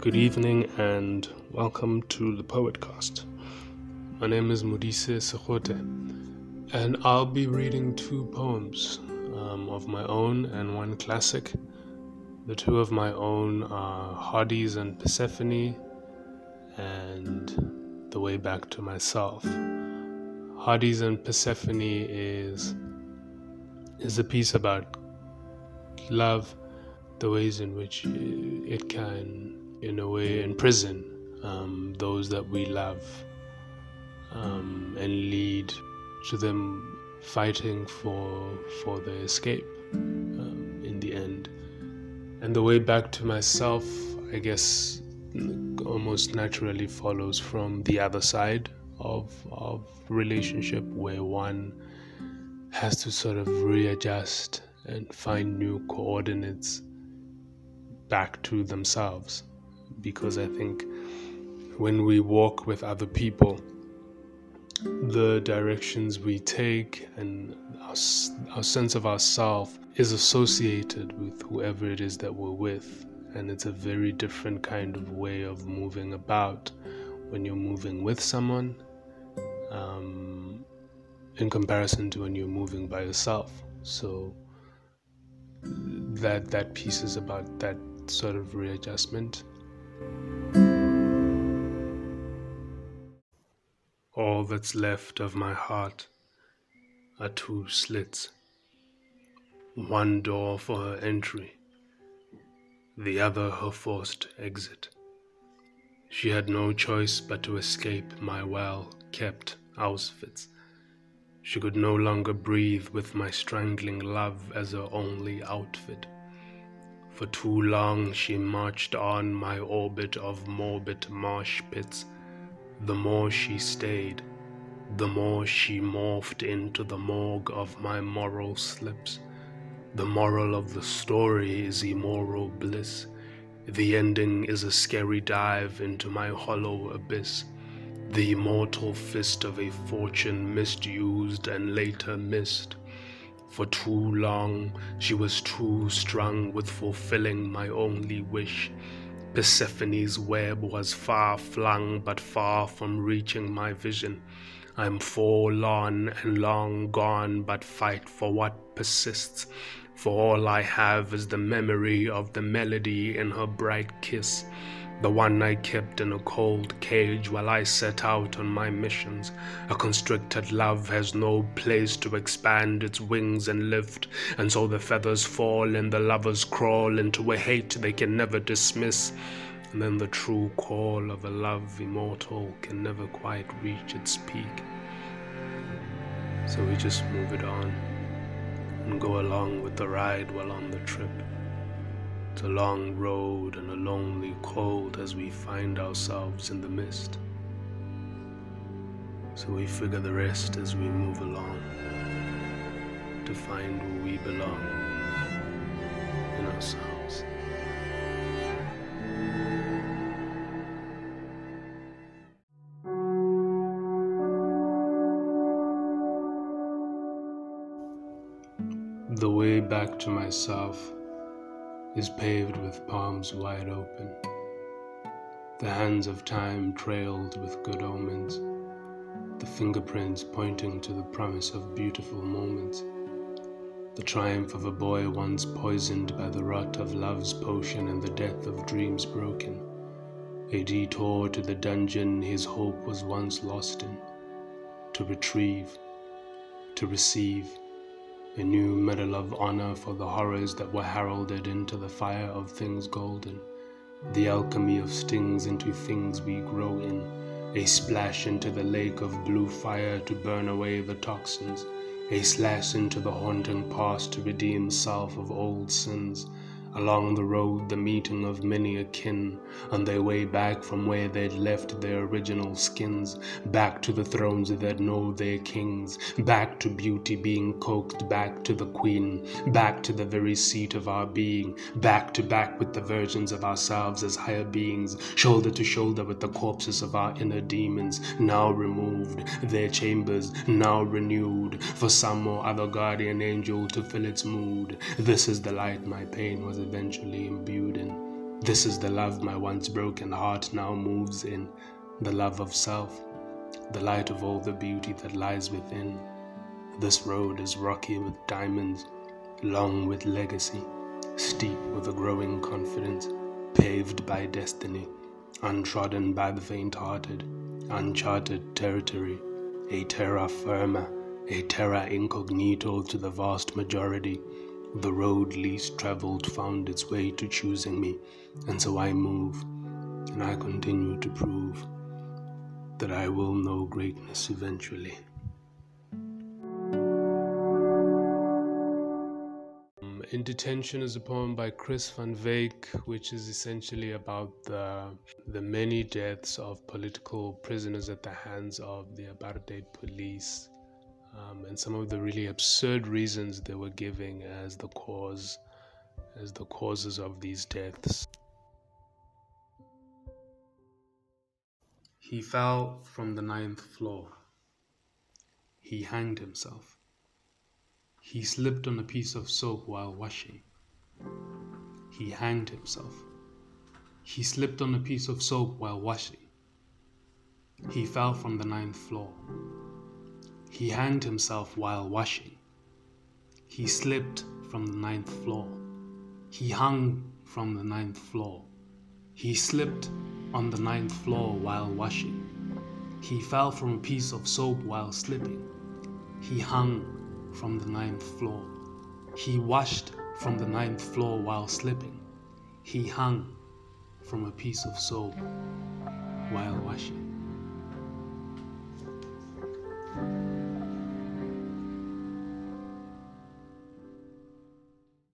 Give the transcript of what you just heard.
Good evening and welcome to the Poetcast. My name is Modise Sekgote and I'll be reading two poems of my own and one classic. The two of my own are Hades and Persephone and The Way Back to Myself. Hades and Persephone is a piece about love, the ways in which it can, in a way, imprison those that we love and lead to them fighting for their escape in the end. And the way back to myself, I guess, almost naturally follows from the other side of relationship, where one has to sort of readjust and find new coordinates back to themselves. Because I think when we walk with other people, the directions we take and our sense of ourself is associated with whoever it is that we're with. And it's a very different kind of way of moving about when you're moving with someone in comparison to when you're moving by yourself. So that piece is about that sort of readjustment. All that's left of my heart are two slits, one door for her entry, the other her forced exit. She had no choice but to escape my well-kept Auschwitz. She could no longer breathe with my strangling love as her only outfit. For too long she marched on my orbit of morbid marsh pits. The more she stayed, the more she morphed into the morgue of my moral slips. The moral of the story is immoral bliss. The ending is a scary dive into my hollow abyss. The immortal fist of a fortune misused and later missed. For too long, she was too strung with fulfilling my only wish. Persephone's web was far flung, but far from reaching my vision. I'm forlorn and long gone, but fight for what persists. For all I have is the memory of the melody in her bright kiss, the one I kept in a cold cage while I set out on my missions. A constricted love has no place to expand its wings and lift, and so the feathers fall and the lovers crawl into a hate they can never dismiss. And then the true call of a love immortal can never quite reach its peak. So we just move it on and go along with the ride while on the trip. It's a long road and a lonely cold as we find ourselves in the mist. So we figure the rest as we move along to find where we belong in ourselves. The way back to myself is paved with palms wide open. The hands of time trailed with good omens, the fingerprints pointing to the promise of beautiful moments, the triumph of a boy once poisoned by the rot of love's potion and the death of dreams broken, a detour to the dungeon his hope was once lost in, to retrieve, to receive, a new medal of honor for the horrors that were heralded into the fire of things golden, the alchemy of stings into things we grow in, a splash into the lake of blue fire to burn away the toxins, a slash into the haunting past to redeem self of old sins. Along the road, the meeting of many a kin, on their way back from where they'd left their original skins, back to the thrones that know their kings, back to beauty being coaxed back to the queen, back to the very seat of our being, back to back with the versions of ourselves as higher beings, shoulder to shoulder with the corpses of our inner demons, now removed, their chambers now renewed, for some or other guardian angel to fill its mood. This is the light my pain was eventually imbued in. This is the love my once broken heart now moves in, the love of self, the light of all the beauty that lies within. This road is rocky with diamonds, long with legacy, steep with a growing confidence, paved by destiny, untrodden by the faint-hearted, uncharted territory, a terra firma, a terra incognito to the vast majority. The road least traveled found its way to choosing me, and so I move, and I continue to prove that I will know greatness eventually. In Detention is a poem by Chris van Wyk, which is essentially about the many deaths of political prisoners at the hands of the apartheid police, and some of the really absurd reasons they were giving as the causes of these deaths. He fell from the 9th floor. He hanged himself. He slipped on a piece of soap while washing. He hanged himself. He slipped on a piece of soap while washing. He fell from the 9th floor. He hanged himself while washing. He slipped from the 9th floor. He hung from the 9th floor. He slipped on the 9th floor while washing. He fell from a piece of soap while slipping. He hung from the 9th floor. He washed from the 9th floor while slipping. He hung from a piece of soap while washing.